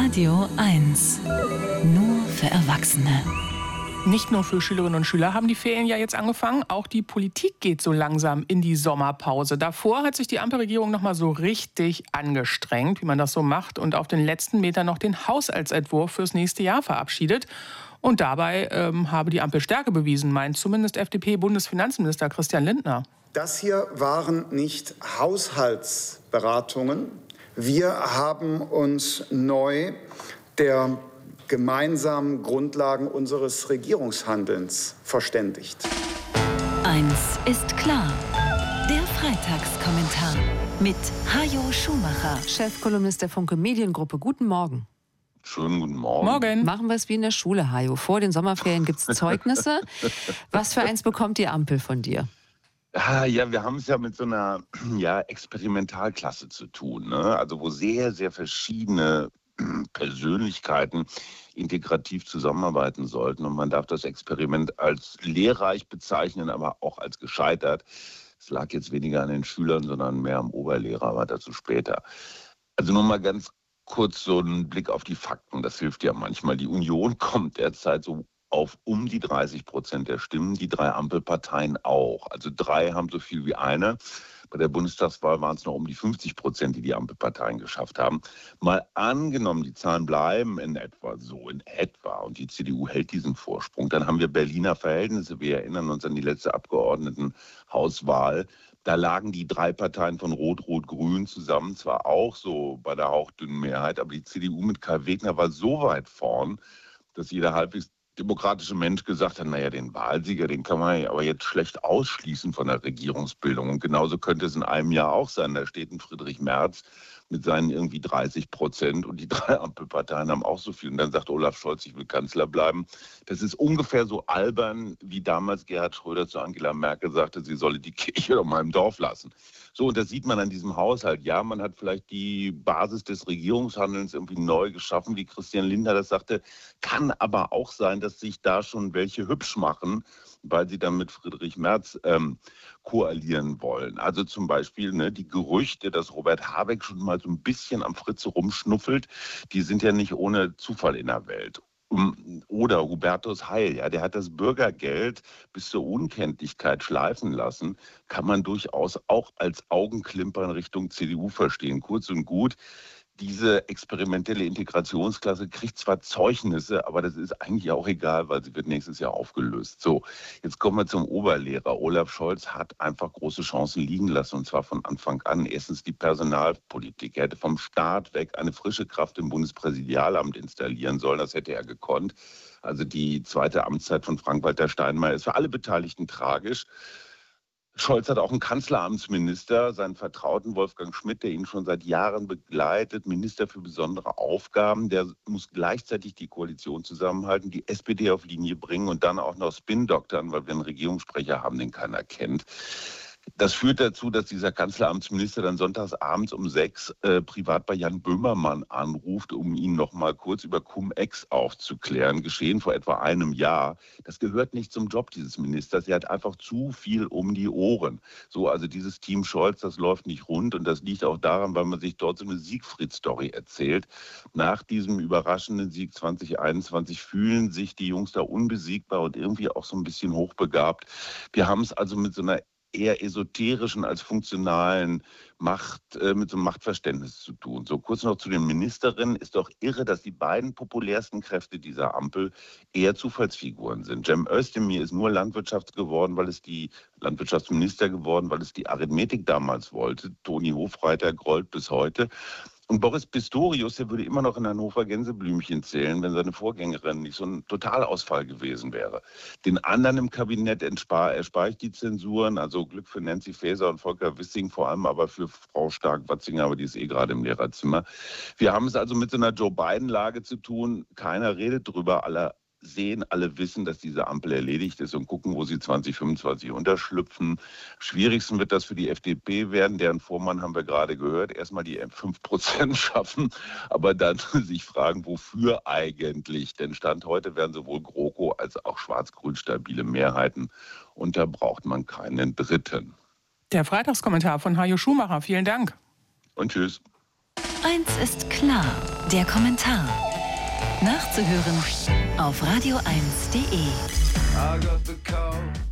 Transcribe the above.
Radio 1. Nur für Erwachsene. Nicht nur für Schülerinnen und Schüler haben die Ferien ja jetzt angefangen, auch die Politik geht so langsam in die Sommerpause. Davor hat sich die Ampelregierung noch mal so richtig angestrengt, wie man das so macht, und auf den letzten Metern noch den Haushaltsentwurf fürs nächste Jahr verabschiedet. Und dabei habe die Ampel Stärke bewiesen, meint zumindest FDP-Bundesfinanzminister Christian Lindner. Das hier waren nicht Haushaltsberatungen. Wir haben uns neu der gemeinsamen Grundlagen unseres Regierungshandelns verständigt. Eins ist klar. Der Freitagskommentar mit Hajo Schumacher, Chefkolumnist der Funke Mediengruppe. Guten Morgen. Schönen guten Morgen. Morgen. Machen wir es wie in der Schule, Hajo. Vor den Sommerferien gibt es Zeugnisse. Was für eins bekommt die Ampel von dir? Ja, wir haben es ja mit so einer Experimentalklasse zu tun, ne? Also wo sehr, sehr verschiedene Persönlichkeiten integrativ zusammenarbeiten sollten. Und man darf das Experiment als lehrreich bezeichnen, aber auch als gescheitert. Es lag jetzt weniger an den Schülern, sondern mehr am Oberlehrer, aber dazu später. Also nur mal ganz kurz so einen Blick auf die Fakten. Das hilft ja manchmal. Die Union kommt derzeit so auf um die 30% der Stimmen, die drei Ampelparteien auch. Also 3 haben so viel wie eine. Bei der Bundestagswahl waren es noch um die 50%, die Ampelparteien geschafft haben. Mal angenommen, die Zahlen bleiben in etwa, und die CDU hält diesen Vorsprung, dann haben wir Berliner Verhältnisse. Wir erinnern uns an die letzte Abgeordnetenhauswahl. Da lagen die 3 Parteien von Rot-Rot-Grün zusammen, zwar auch so bei der hauchdünnen Mehrheit, aber die CDU mit Kai Wegner war so weit vorn, dass jeder halbwegs demokratische Mensch gesagt hat, naja, den Wahlsieger, den kann man aber jetzt schlecht ausschließen von der Regierungsbildung. Und genauso könnte es in einem Jahr auch sein. Da steht ein Friedrich Merz mit seinen irgendwie 30% und die 3 Ampelparteien haben auch so viel. Und dann sagt Olaf Scholz, ich will Kanzler bleiben. Das ist ungefähr so albern, wie damals Gerhard Schröder zu Angela Merkel sagte, sie solle die Kirche doch mal im Dorf lassen. So, und das sieht man an diesem Haushalt. Ja, man hat vielleicht die Basis des Regierungshandelns irgendwie neu geschaffen, wie Christian Lindner das sagte. Kann aber auch sein, dass sich da schon welche hübsch machen, weil sie dann mit Friedrich Merz koalieren wollen. Also zum Beispiel die Gerüchte, dass Robert Habeck schon mal so ein bisschen am Fritze rumschnuffelt, die sind ja nicht ohne Zufall in der Welt. Oder Hubertus Heil, ja, der hat das Bürgergeld bis zur Unkenntlichkeit schleifen lassen, kann man durchaus auch als Augenklimpern Richtung CDU verstehen. Kurz und gut, diese experimentelle Integrationsklasse kriegt zwar Zeugnisse, aber das ist eigentlich auch egal, weil sie wird nächstes Jahr aufgelöst. So, jetzt kommen wir zum Oberlehrer. Olaf Scholz hat einfach große Chancen liegen lassen, und zwar von Anfang an. Erstens die Personalpolitik. Er hätte vom Start weg eine frische Kraft im Bundespräsidialamt installieren sollen. Das hätte er gekonnt. Also die zweite Amtszeit von Frank-Walter Steinmeier ist für alle Beteiligten tragisch. Scholz hat auch einen Kanzleramtsminister, seinen Vertrauten Wolfgang Schmidt, der ihn schon seit Jahren begleitet, Minister für besondere Aufgaben. Der muss gleichzeitig die Koalition zusammenhalten, die SPD auf Linie bringen und dann auch noch Spin-Doktern, weil wir einen Regierungssprecher haben, den keiner kennt. Das führt dazu, dass dieser Kanzleramtsminister dann sonntags abends um 6 privat bei Jan Böhmermann anruft, um ihn noch mal kurz über Cum-Ex aufzuklären. Geschehen vor etwa einem Jahr. Das gehört nicht zum Job dieses Ministers. Er hat einfach zu viel um die Ohren. So, also dieses Team Scholz, das läuft nicht rund. Und das liegt auch daran, weil man sich dort so eine Siegfried-Story erzählt. Nach diesem überraschenden Sieg 2021 fühlen sich die Jungs da unbesiegbar und irgendwie auch so ein bisschen hochbegabt. Wir haben es also mit so einer eher esoterischen als funktionalen Macht, mit so einem Machtverständnis zu tun. So, kurz noch zu den Ministerinnen. Ist doch irre, dass die beiden populärsten Kräfte dieser Ampel eher Zufallsfiguren sind. Cem Özdemir ist nur Landwirtschaftsminister geworden, weil es die Arithmetik damals wollte. Toni Hofreiter grollt bis heute. Und Boris Pistorius, der würde immer noch in Hannover Gänseblümchen zählen, wenn seine Vorgängerin nicht so ein Totalausfall gewesen wäre. Den anderen im Kabinett erspare ich die Zensuren, also Glück für Nancy Faeser und Volker Wissing, vor allem aber für Frau Stark-Watzinger, aber die ist gerade im Lehrerzimmer. Wir haben es also mit so einer Joe-Biden-Lage zu tun. Keiner redet drüber, alle sehen, alle wissen, dass diese Ampel erledigt ist und gucken, wo sie 2025 unterschlüpfen. Schwierigsten wird das für die FDP werden, deren Vormann haben wir gerade gehört, erstmal die 5% schaffen, aber dann sich fragen, wofür eigentlich? Denn Stand heute werden sowohl GroKo als auch Schwarz-Grün stabile Mehrheiten und da braucht man keinen Dritten. Der Freitagskommentar von Hajo Schumacher. Vielen Dank. Und tschüss. Eins ist klar, der Kommentar. Nachzuhören auf radio1.de. I got the call.